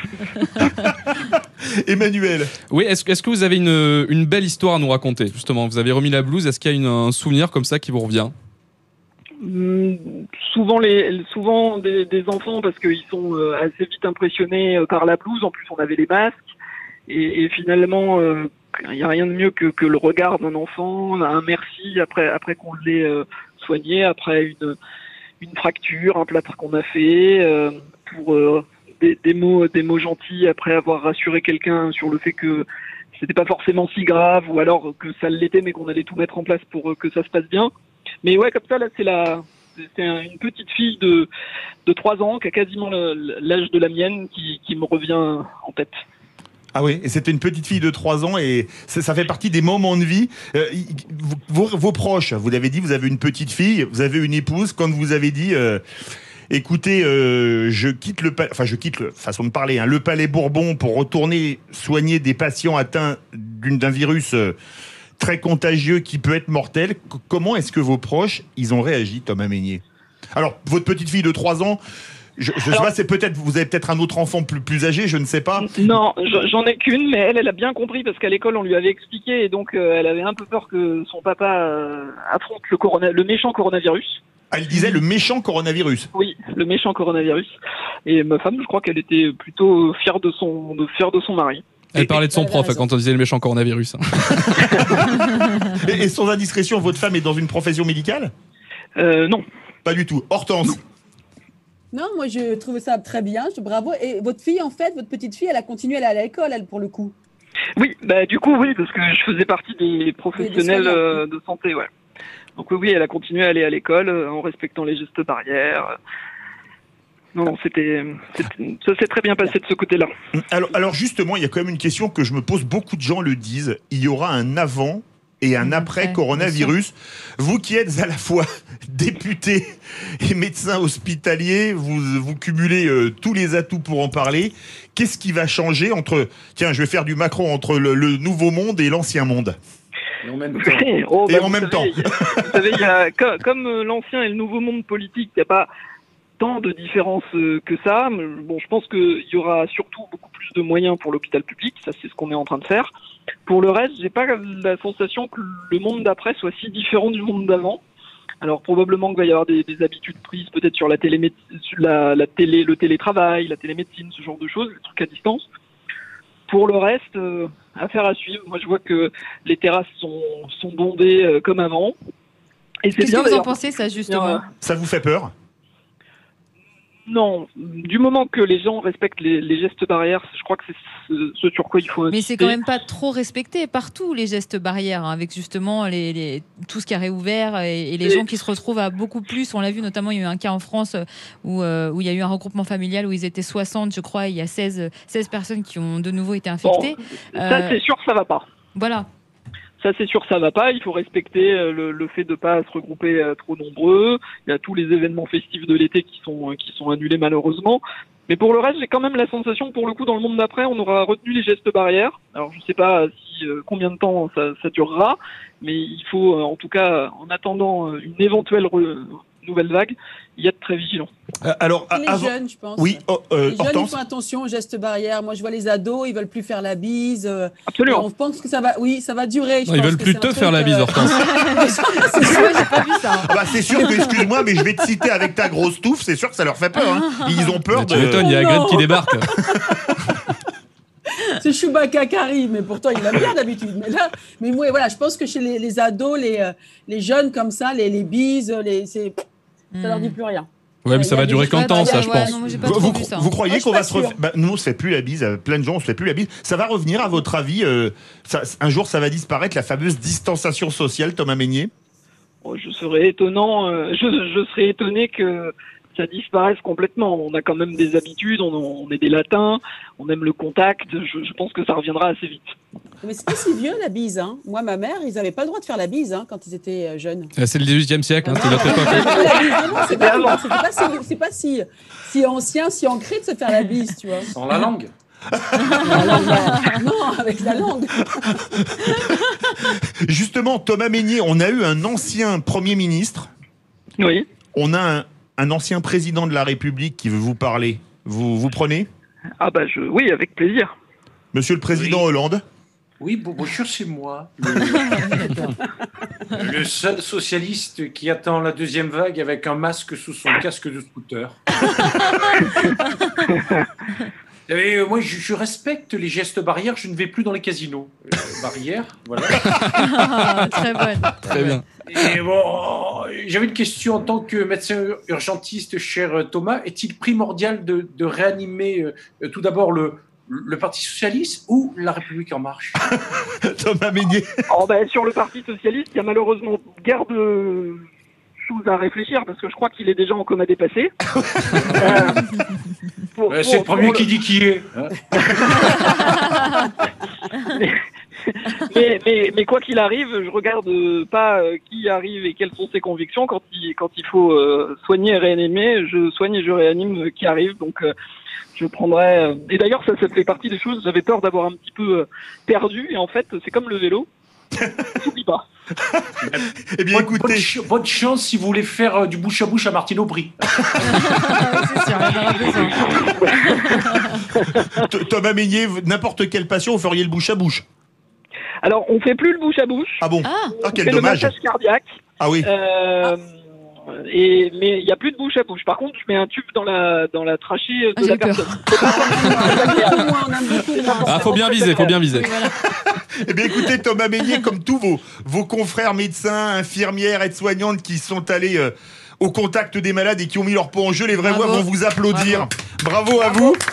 Emmanuel. Oui, est-ce, est-ce que vous avez une, une belle histoire à nous raconter, justement? Vous avez remis la blouse, est-ce qu'il y a une, un souvenir comme ça qui vous revient? Mmh, souvent les, souvent des, des enfants, parce qu'ils sont euh, assez vite impressionnés euh, par la blouse. En plus, on avait les masques. Et, et finalement, il euh, n'y a rien de mieux que, que le regard d'un enfant, un merci après, après qu'on l'ait euh, soigné, après une, une fracture, un plâtre qu'on a fait, euh, pour euh, des, des, mots, des mots gentils après avoir rassuré quelqu'un sur le fait que c'était pas forcément si grave, ou alors que ça l'était mais qu'on allait tout mettre en place pour que ça se passe bien. Mais ouais, comme ça, là, c'est la... C'est une petite fille de, de trois ans qui a quasiment l'âge de la mienne qui, qui me revient en tête. Ah oui, et c'était une petite fille de trois ans et ça, ça fait partie des moments de vie. Euh, vos, vos proches, vous l'avez dit, vous avez une petite fille, vous avez une épouse, quand vous avez dit, euh, écoutez, euh, je quitte le palais, enfin je quitte le, façon de parler, hein, le Palais Bourbon pour retourner soigner des patients atteints d'une, d'un virus euh, très contagieux qui peut être mortel. C- comment est-ce que vos proches, ils ont réagi, Thomas Mesnier? Alors, votre petite fille de trois ans, Je ne sais pas, c'est peut-être, vous avez peut-être un autre enfant plus, plus âgé, je ne sais pas. Non, j'en ai qu'une, mais elle, elle a bien compris parce qu'à l'école, on lui avait expliqué et donc euh, elle avait un peu peur que son papa euh, affronte le, corona, le méchant coronavirus. Elle disait le méchant coronavirus. Oui, le méchant coronavirus. Et ma femme, je crois qu'elle était plutôt fière de son, de, fière de son mari. Elle parlait de son prof quand on disait le méchant coronavirus. et, et sans indiscrétion, votre femme est dans une profession médicale? euh, Non. Pas du tout. Hortense? Non, moi je trouve ça très bien, je, bravo. Et votre fille, en fait, votre petite fille, elle a continué à aller à l'école, elle, pour le coup. Oui, bah du coup oui, parce que je faisais partie des professionnels euh, de santé, ouais. Donc oui, oui, elle a continué à aller à l'école euh, en respectant les gestes barrières. Non, non, c'était, c'était, ça s'est très bien passé de ce côté-là. Alors, alors justement, il y a quand même une question que je me pose, beaucoup de gens le disent, il y aura un avant et un après Ouais, coronavirus. Vous qui êtes à la fois député et médecin hospitalier, vous, vous cumulez euh, tous les atouts pour en parler. Qu'est-ce qui va changer entre, tiens, je vais faire du Macron, entre le, le nouveau monde et l'ancien monde? Et en même temps. Oh, Et bah, en vous même savez, temps. il y a- Vous savez, il y a, co- comme euh, l'ancien et le nouveau monde politique, il n'y a pas tant de différence euh, que ça. Mais, Bon, je pense qu'il y aura surtout beaucoup plus de moyens pour l'hôpital public. Ça, c'est ce qu'on est en train de faire. Pour le reste, j'ai pas la sensation que le monde d'après soit si différent du monde d'avant. Alors probablement qu'il va y avoir des, des habitudes prises peut-être sur la télé, la, la télé, le télétravail, la télémédecine, ce genre de choses, les trucs à distance. Pour le reste, euh, affaire à suivre. Moi, je vois que les terrasses sont, sont bondées euh, comme avant. Et c'est Qu'est-ce bien, que vous en d'ailleurs. pensez, ça, justement? Ça vous fait peur? Non, du moment que les gens respectent les, les gestes barrières, je crois que c'est ce, ce sur quoi il faut Mais insister. c'est quand même pas trop respecté partout, les gestes barrières, hein, avec justement les, les- tout ce qui a réouvert et, et les Et- gens qui se retrouvent à beaucoup plus. On l'a vu notamment, il y a eu un cas en France où, euh, où il y a eu un regroupement familial où ils étaient soixante, je crois, et il y a seize, seize personnes qui ont de nouveau été infectées. Bon, ça, Euh, c'est sûr que ça va pas. Voilà. Ça, c'est sûr que ça va pas. Il faut respecter euh, le, le fait de pas se regrouper euh, trop nombreux. Il y a tous les événements festifs de l'été qui sont euh, qui sont annulés malheureusement. Mais pour le reste, j'ai quand même la sensation que pour le coup, dans le monde d'après, on aura retenu les gestes barrières. Alors, je sais pas si euh, combien de temps ça, ça durera, mais il faut, euh, en tout cas, en attendant euh, une éventuelle re- nouvelle vague, y être très vigilant. Euh, alors, Et les avant- jeunes, je pense. Oui, oh, euh, Les jeunes, ils Hortense. font attention aux gestes barrières. Moi, je vois les ados, ils veulent plus faire la bise. euh, Absolument. et on pense que ça va, oui, ça va durer. je Non, ils pense veulent que plus c'est te un faire truc, la bise, euh, Hortense. c'est sûr, j'ai pas vu ça. Ah bah, c'est sûr que, excuse-moi, mais je vais te citer avec ta grosse touffe, c'est sûr que ça leur fait peur. Hein. Ils ont peur Tu de. m'étonnes, il y a Oh Hagrid non. qui débarque. C'est Chewbacca qui arrive, mais pourtant il l'aime bien d'habitude. Mais là, mais ouais, voilà, je pense que chez les, les ados, les, euh, les jeunes comme ça, les, les bises, les, c'est, ça leur dit plus rien. Ouais, mais ça Il y a va des durer choses- qu'un Ouais, temps, bah, ça, ouais, je ouais, pense. non, moi, j'ai pas Vous, trop vous- vu ça. vous croyez Moi, je qu'on suis va pas se refaire sûre. bah, nous, on se fait plus la bise. euh, Plein de gens, on se fait plus la bise. Ça va revenir, à votre avis euh, ça- Un jour, ça va disparaître, la fameuse distanciation sociale, Thomas Meignier? Bon, je serais étonnant, euh, je, je serais étonné que ça disparaisse complètement. On a quand même des habitudes, on, on est des latins, on aime le contact. Je, je pense que ça reviendra assez vite. Mais c'est pas si vieux la bise. Hein. Moi, ma mère, ils n'avaient pas le droit de faire la bise hein, quand ils étaient euh, jeunes. Euh, C'est le dix-huitième siècle, hein, c'est notre La époque. bise, non, non, c'est pas, non, c'était pas si, c'est pas si, si ancien, si ancré de se faire la bise, tu vois. Sans la langue. La langue, là. Non, avec la langue. Justement, Thomas Meignier, on a eu un ancien Premier ministre. Oui. On a un, un ancien président de la République qui veut vous parler. Vous, vous prenez? Ah bah je, oui, avec plaisir. Monsieur le Président Hollande? Oui, bon, bonjour, c'est moi. Le... le seul socialiste qui attend la deuxième vague avec un masque sous son casque de scooter. Et euh, moi, je, je respecte les gestes barrières. Je ne vais plus dans les casinos. Euh, barrières, voilà. Ah, très bonne. Très bien. Et bon, j'avais une question en tant que médecin urgentiste, cher Thomas. Est-il primordial de, de réanimer euh, tout d'abord le, le Parti Socialiste ou la République En Marche? Thomas Meignier. Oh, bah, sur le Parti Socialiste, il y a malheureusement guère de choses à réfléchir parce que je crois qu'il est déjà en coma dépassé. euh, pour- Euh, pour- c'est le premier pour qui dit qui est. hein. mais, mais, mais, mais quoi qu'il arrive, je regarde euh, pas euh, qui arrive et quelles sont ses convictions. Quand il, quand il faut euh, soigner et réanimer, je soigne et je réanime euh, qui arrive. Donc euh, je prendrai... euh, Et d'ailleurs, ça, ça fait partie des choses, j'avais peur d'avoir un petit peu euh, perdu. Et en fait, c'est comme le vélo. T'oublies pas. Eh bien, bonne, écoutez. bonne, ch- bonne chance si vous voulez faire euh, du bouche à bouche à Martine Aubry. C'est sûr, il y en aura besoin. Th- Thomas Meignier, n'importe quelle passion, vous feriez le bouche à bouche. Alors, on fait plus le bouche à bouche. Ah bon? Ah, Ah, On quel fait dommage. le massage cardiaque. Ah oui. Euh, et, mais il n'y a plus de bouche à bouche. Par contre, je mets un tube dans la, dans la trachée de Ah, j'ai la peur. personne. Beaucoup moins, on aime beaucoup moins. Ah, faut bien viser, faut bien viser. Oui, voilà. Eh bien, écoutez, Thomas Meignier, comme tous vos, vos confrères médecins, infirmières, aides-soignantes qui sont allés euh, au contact des malades et qui ont mis leur peau en jeu, les vraies Bravo. voix vont vous applaudir. Bravo, à Bravo. vous.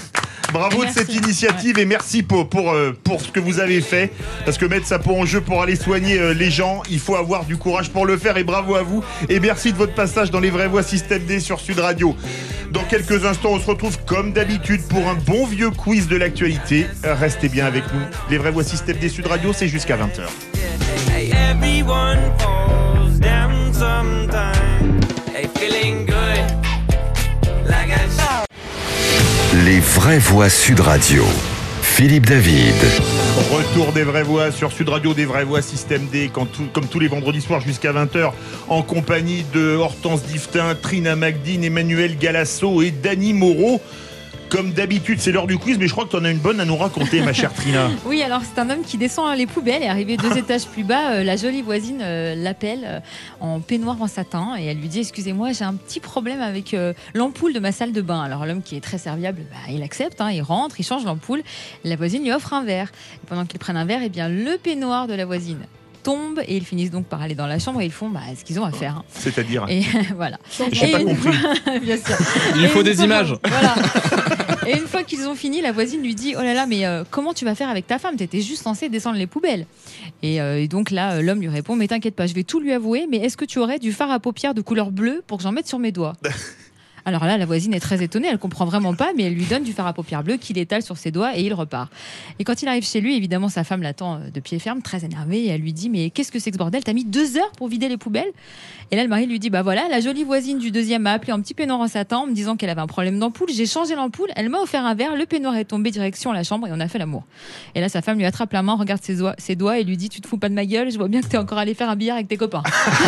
Bravo Merci. de cette initiative et merci pour, pour, euh, pour ce que vous avez fait. Parce que mettre sa peau en jeu pour aller soigner euh, les gens, il faut avoir du courage pour le faire et bravo à vous. Et merci de votre passage dans les vraies voix Système D sur Sud Radio. Dans quelques instants, on se retrouve comme d'habitude pour un bon vieux quiz de l'actualité. Restez bien avec nous. Les vraies voix Système D Sud Radio, c'est jusqu'à vingt heures. Hey, everyone falls down sometime. Hey, feeling good, like I should. Les vraies voix Sud Radio. Philippe David. Retour des vraies voix sur Sud Radio, des vraies voix Système D, quand tout, comme tous les vendredis soirs jusqu'à vingt heures, en compagnie de Hortense Diftin, Trina Magdine, Emmanuel Galasso et Dany Moreau. Comme d'habitude, c'est l'heure du quiz, mais je crois que tu en as une bonne à nous raconter, ma chère Trina. Oui, alors c'est un homme qui descend les poubelles et arrivé deux étages plus bas, euh, la jolie voisine euh, l'appelle euh, en peignoir en satin et elle lui dit « Excusez-moi, j'ai un petit problème avec euh, l'ampoule de ma salle de bain. » Alors l'homme qui est très serviable, bah, il accepte, hein, il rentre, il change l'ampoule. La voisine lui offre un verre. Et pendant qu'ils prennent un verre, eh bien, le peignoir de la voisine tombe et ils finissent donc par aller dans la chambre et ils font bah, ce qu'ils ont à faire. Hein. C'est-à-dire Et voilà. J'ai et pas compris. Fois, bien sûr. Il Et faut une des fois- images. Voilà. Et une fois qu'ils ont fini, la voisine lui dit « Oh là là, mais euh, comment tu vas faire avec ta femme ? T'étais juste censé descendre les poubelles. » et, euh, et donc là, euh, l'homme lui répond « Mais t'inquiète pas, je vais tout lui avouer, mais est-ce que tu aurais du fard à paupières de couleur bleue pour que j'en mette sur mes doigts ?» Alors là, la voisine est très étonnée, elle comprend vraiment pas, mais elle lui donne du fard à paupières bleu qu'il étale sur ses doigts et il repart. Et quand il arrive chez lui, évidemment, sa femme l'attend de pied ferme, très énervée, et elle lui dit « Mais qu'est-ce que c'est que ce bordel ? T'as mis deux heures pour vider les poubelles ?» Et là, le mari lui dit « Bah voilà, la jolie voisine du deuxième m'a appelé en petit peignoir en satin en me disant qu'elle avait un problème d'ampoule. J'ai changé l'ampoule, elle m'a offert un verre, le peignoir est tombé direction la chambre et on a fait l'amour. » Et là, sa femme lui attrape la main, regarde ses, doigts, ses doigts et lui dit « Tu te fous pas de ma gueule, je vois bien que t'es encore allé faire un billard avec tes copains. »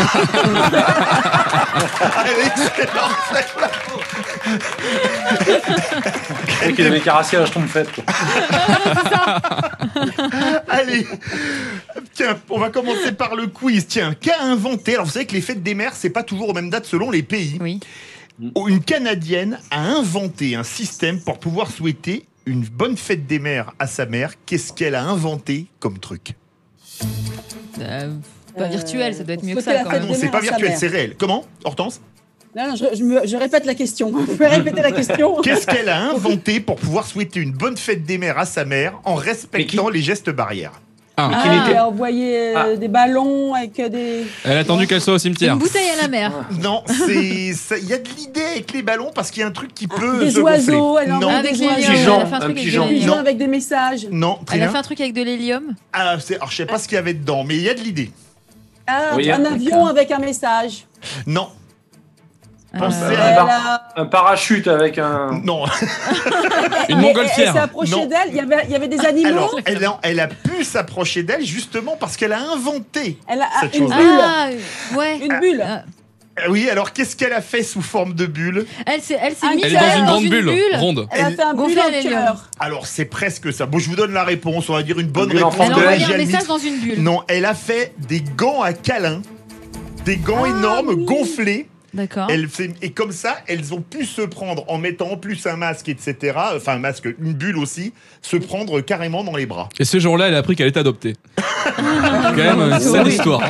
Et qu'il avait carassé la schtroumpfette. Allez, tiens, on va commencer par le quiz. Tiens, qu'a inventé, alors vous savez que les fêtes des mères, c'est pas toujours aux mêmes dates selon les pays. Oui. Une Canadienne a inventé un système pour pouvoir souhaiter une bonne fête des mères à sa mère. Qu'est-ce qu'elle a inventé comme truc? Euh, pas virtuel, ça doit être mieux que souhaiter ça. la Quand Ah fête même. non, c'est mères pas à sa virtuel, mère. c'est réel. Comment, Hortense? Non, non, je, je me- je répète la question. Vous pouvez répéter la question? Qu'est-ce qu'elle a inventé pour pouvoir souhaiter une bonne fête des mères à sa mère en respectant les gestes barrières? Ah. Ah, elle a envoyé euh, des ballons avec euh, des... Elle a attendu qu'elle soit au cimetière. Une bouteille à la mer. Non, c'est ça- il y a de l'idée avec les ballons parce qu'il y a un truc qui peut Des se oiseaux, gonfler. elle a Non, envoyé Avec des l'hélium, oiseaux. pigeon, elle a fait un un truc avec pigeon. de Des l'hélium. gens avec des messages. non, Elle Trina. a fait un truc avec de l'hélium. Ah, c'est- alors je sais pas ce qu'il y avait dedans, mais il y a de l'idée. Ah, Oui, un d'accord. avion avec un message. Non, pensez Euh, Elle à... a... Un parachute avec un. Non. Une Mais montgolfière. Elle s'est approchée Non. d'elle, il y avait, il y avait des animaux. Alors, elle a, elle a pu s'approcher d'elle justement parce qu'elle a inventé. Elle a ah, cette une chose-là. bulle. Ah, ouais. Une bulle. Euh, Euh, Oui, alors qu'est-ce qu'elle a fait sous forme de bulle? Elle s'est, elle s'est Elle mise Elle est dans à- une grande bulle, ronde. Elle a Elle- fait un bulle Gonflée à en l'hélium. cœur. Alors c'est presque ça. Bon, je vous donne la réponse. On va dire une bonne Une bulle en réponse Elle a de la envoyé un Gialmite. message dans une bulle. Non, elle a fait des gants à câlin, des gants Ah, énormes, oui. gonflés. D'accord. Elle fait- et comme ça, elles ont pu se prendre en mettant en plus un masque, et cetera. Enfin, un masque, une bulle aussi, se prendre carrément dans les bras. Et ce jour-là, elle a appris qu'elle était adoptée. Quand même une sale Oui. histoire.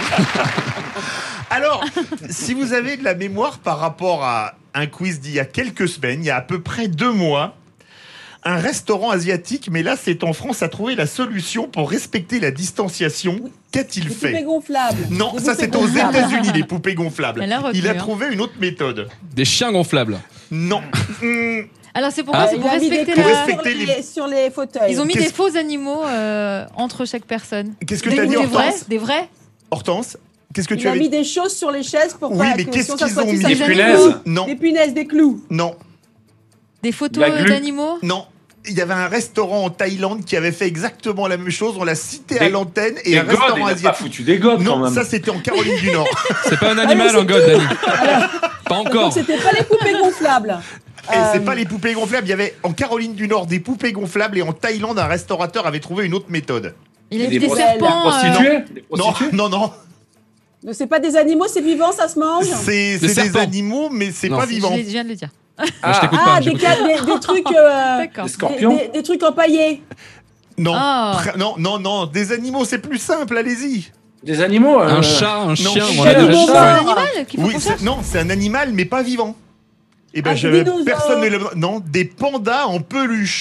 Alors, si vous avez de la mémoire par rapport à un quiz d'il y a quelques semaines, il y a à peu près deux mois, un restaurant asiatique, mais là c'est en France, a trouvé la solution pour respecter la distanciation. Qu'a-t-il Des fait? poupées gonflables. Non, Des ça poupées c'est aux gonflables. États-Unis, les poupées gonflables. Elle a retenu, Il a hein. trouvé une autre méthode. Des chiens gonflables. Non. Hum, Alors c'est pour, Ah. c'est Il pour a mis des respecter queues Pour la... respecter sur, les- les... sur les fauteuils. Ils ont mis Qu'est-ce- des faux animaux euh, entre chaque personne. Qu'est-ce que Des- t'as dit, des vrais, Hortense? des vrais. Hortense, qu'est-ce que Il tu a avais mis dit? des choses sur les chaises pour Oui, pas mais que qu'est-ce si on qu'ils s'assoit ont dessus, mis? ça Des gêne punaises. les Non, Des punaises, des clous. non, Des photos La glu. d'animaux. non. Il y avait un restaurant en Thaïlande qui avait fait exactement la même chose. On l'a cité Des- à l'antenne et Des un godes, restaurant il a pas asiatique. foutu des godes quand Non, même. ça c'était en Caroline du Nord. C'est pas un mais animal, c'est un god, Dani. Pas Donc encore. c'était pas les poupées gonflables. Et c'est Euh, pas les poupées gonflables. Il y avait en Caroline du Nord des poupées gonflables et en Thaïlande un restaurateur avait trouvé une autre méthode. Il a Des mis des pro- serpents. Des euh, prostituées Des Non, prostituées non, non. Donc c'est pas des animaux, c'est vivant, ça se mange. C'est Des c'est des serpents. animaux, mais c'est Non. pas je, vivant. l'ai- je viens de le dire. Moi, je t'écoute Ah, pas. des, j'écoute ca- pas. des, des trucs, euh, D'accord. Des des, scorpions des- des trucs empaillés. Non, Ah. Pr- non, non, non. Des animaux, c'est plus simple. Allez-y. Des animaux euh, Un chat, un chien, chien, on l'a déjà bon, dit. bah, C'est un Ah. animal qu'il faut Oui, qu'on c'est- cherche. non, c'est un animal, mais pas vivant. Et ben, Ah, des j'avais dinosaures. personne ne le. Non, des pandas en peluche.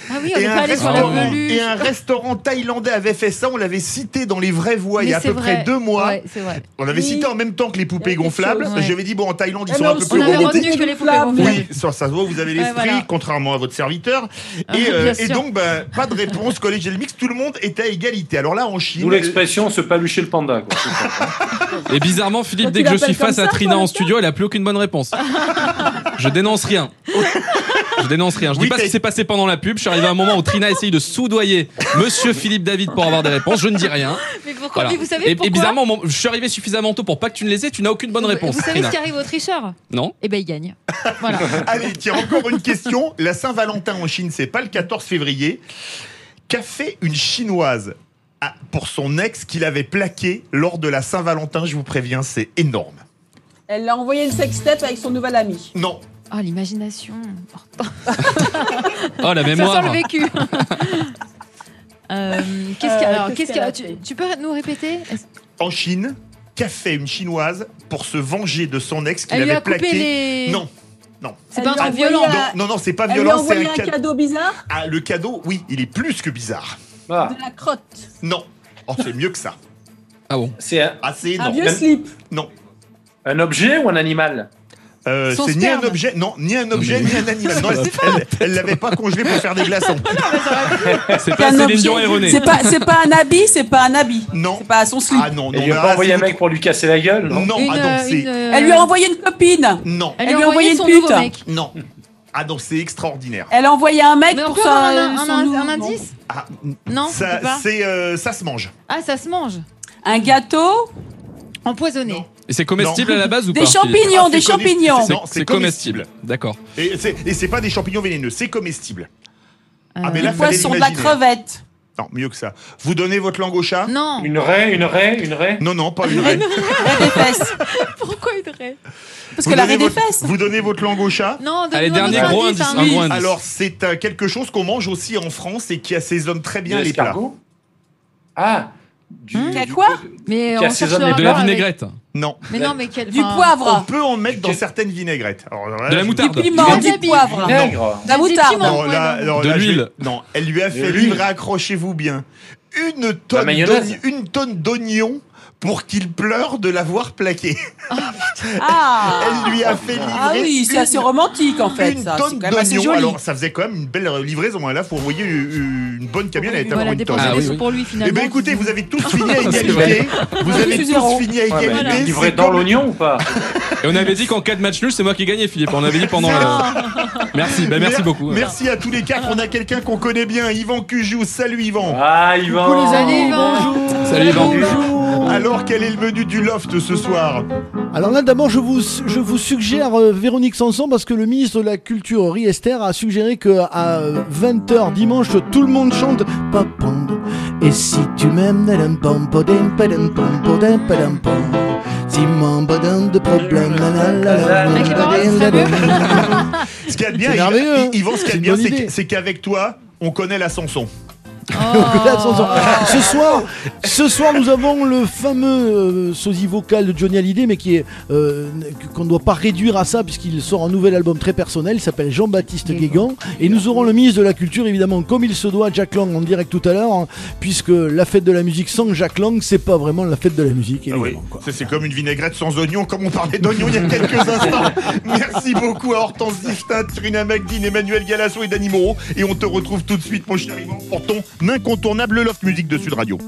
Ah oui, on et, est un pas allé sur la restaurant, peluche. et un restaurant thaïlandais avait fait ça, on l'avait cité dans Les Vraies Voix il y Mais a à c'est peu près vrai. deux mois. Ouais, c'est vrai. On l'avait Oui. cité en même temps que les poupées Il y a quelque gonflables. chose, ouais. J'avais dit, bon, en Thaïlande, ils Eh sont ben, un peu on plus On avait romantiques. retenu que les poupées gonflables. gonflables. Oui, ça, ça se voit, vous avez Ouais, l'esprit, voilà. contrairement à votre serviteur. Ah, Et, euh, bien et sûr. donc, bah, pas de réponse, collège et le mix, tout le monde est à égalité. Alors là, en Chine. D'où l'expression se palucher le panda. Quoi. Et bizarrement, Philippe, Toi, dès tu que je suis l'appelles face comme à ça, Trina toi, en le studio, elle a plus aucune bonne réponse. Je dénonce rien. Je dénonce rien. Je Oui, dis pas ce t'as- qui s'est passé pendant la pub. Je suis arrivé à un moment où Trina a essayé de soudoyer Monsieur Philippe David pour avoir des réponses. Je ne dis rien. Mais pourquoi Voilà. Mais vous savez et, pourquoi et bizarrement, mon- je suis arrivé suffisamment tôt pour pas que tu ne les aies. Tu n'as aucune bonne réponse. Vous savez Trina. ce qui arrive au tricheur Non. Eh ben, il gagne. Voilà. Allez, tiens, encore une question. La Saint-Valentin en Chine, c'est pas le quatorze février. Qu'a fait une Chinoise à- pour son ex qu'il avait plaqué lors de la Saint-Valentin? Je vous préviens, c'est énorme. Elle a envoyé une sextape avec son nouvel ami. Non. Oh, l'imagination. Oh, la Ça mémoire. sent le vécu. Euh, qu'est-ce qu'il y a- Euh, alors, qu'est-ce qu'est-ce qu'il y qu'elle a- a tu, fait tu peux nous répéter Est-ce- En Chine, qu'a fait une Chinoise pour se venger de son ex qu'il Elle lui avait a coupé plaqué? les- Non. Non. C'est Elle pas un lui a truc envoyé violent. un- Non, non, non, c'est pas Elle lui a violent, c'est envoyé un un cadeau. cadeau bizarre. Ah, le cadeau, oui, il est plus que bizarre. Ah, De la crotte. Non. Oh, c'est mieux que ça. Ah bon. c'est un, Ah, c'est Un énorme. vieux Même- slip. Non. un objet ou un animal? Euh, Son c'est ni un sperme. objet, non, ni un objet, mais- ni un animal. Non, elle, elle, elle l'avait pas congelé pour faire des glaçons. C'est pas un Céline objet. Dion et René. C'est pas, c'est pas un habit, c'est pas un habit. Non. C'est pas son slip. Ah non, Et non. il a là, pas envoyé si un vous- mec pour lui casser la gueule, non? Non, Une, ah non, euh, c'est. une, euh, Elle lui a envoyé une copine. Non, Elle lui a envoyé son une nouveau pute. mec. non. Ah non, c'est extraordinaire. Elle a envoyé un mec Mais on pour peut sa, avoir un, un- son un- nouveau- un non. indice Ah, Non, on ça, peut pas. c'est, euh, ça se mange. Ah, ça se mange. Un gâteau. Empoisonné. Et c'est comestible Non. à la base ou Des pas Philippe champignons, Ah, des c'est comesti- champignons. c'est- Non, C'est c'est comestible. comestible. D'accord. Et c'est, et c'est pas des champignons vénéneux, c'est comestible. Ah, mais Euh, là, Du fallait poisson, de la l'imaginer. crevette. Non, mieux que ça. Vous donnez votre langue au chat? Non. Une raie, une raie, une raie? Non, non, pas une raie. Des fesses. Pourquoi il devrait Parce Vous qu'elle a donnez des votre- fesses. Vous donnez votre langue au chat? Non, Allez, donne-nous un dernier autre gros indice, indice. un Un gros indice. Alors, c'est euh, quelque chose qu'on mange aussi en France et qui assaisonne très bien De les plats. l'escargot? Ah, du, Il y a du- quoi Mais Qui on cherche assaisonne le les De la rapport avec- vinaigrette. Non. Mais non, mais quel. Du enfin, On poivre. peut en mettre dans certaines vinaigrettes. Alors, là, De la je- moutarde. Du piment, Du du wasabi. poivre. Vinaigre. La Des moutarde. piments. Non, là, Ouais, alors De là, je vais- l'huile. Non, elle lui a fait l'huile. vivre, accrochez-vous bien, une tonne mayonnaise. d'oign- une tonne d'oignons pour qu'il pleure de l'avoir plaqué. Ah. Elle lui a fait livrer Ah oui, c'est une- assez romantique en fait. une Ça, c'est tonne quand même assez d'oignons. joli. Alors, ça faisait quand même une belle livraison. Là, faut envoyer une une bonne camionnette. Voilà, avoir une tonne. dépenser Ah des oui, sous oui. pour lui Eh finalement. bien, écoutez, vous avez tous fini à C'est égalité. vrai. Vous avez Plus tous zéro. fini à Ouais, mais égalité. il livrait C'est dans comme- l'oignon ou pas? Et on avait dit qu'en cas de match nul, c'est moi qui gagnais, Philippe. On avait dit pendant la. Merci, bah merci Mer- beaucoup. Merci à tous les quatre. On a quelqu'un qu'on connaît bien, Yvan Cujou. Salut Yvan. Ah, Yvan. Coucou les amis, Salut, Yvan. bonjour. Salut, Yvan. Bonjour. Alors, quel est le menu du loft ce soir? Alors là, d'abord, je vous, je vous suggère euh, Véronique Sanson parce que le ministre de la Culture, Riester, a suggéré qu'à vingt heures dimanche, tout le monde chante Papam. Et si tu m'aimes, padam, pam, padam, padam, pam, padam, padam, pam. Si mon badam de problème, la, la, la, la, Avec les paroles, la, c'est la, mieux. la. Ce qu'il y a de bien, C'est Yvan, merveilleux, hein. Yvan, ce qu'il y a C'est de une bien, bonne c'est idée. que- c'est qu'avec toi, on connaît la chanson. La chanson. Ce soir, ce soir, nous avons le fameux euh, sosie vocal de Johnny Hallyday, mais qui est euh, qu'on ne doit pas réduire à ça puisqu'il sort un nouvel album très personnel. Il s'appelle Jean-Baptiste Guégan, et nous aurons le ministre de la Culture, évidemment, comme il se doit, Jack Lang en direct tout à l'heure, hein, puisque la fête de la musique sans Jack Lang, c'est pas vraiment la fête de la musique. Ah oui, Évidemment, quoi. ça, c'est comme une vinaigrette sans oignons, comme on parlait d'oignons il y a quelques instants. Merci beaucoup à Hortense Diftin, Trina Magdine, Emmanuel Galasso et Dani Moreau. Et on te retrouve tout de suite, mon cher Yvan, pour ton incontournable Loft Musique de Sud Radio.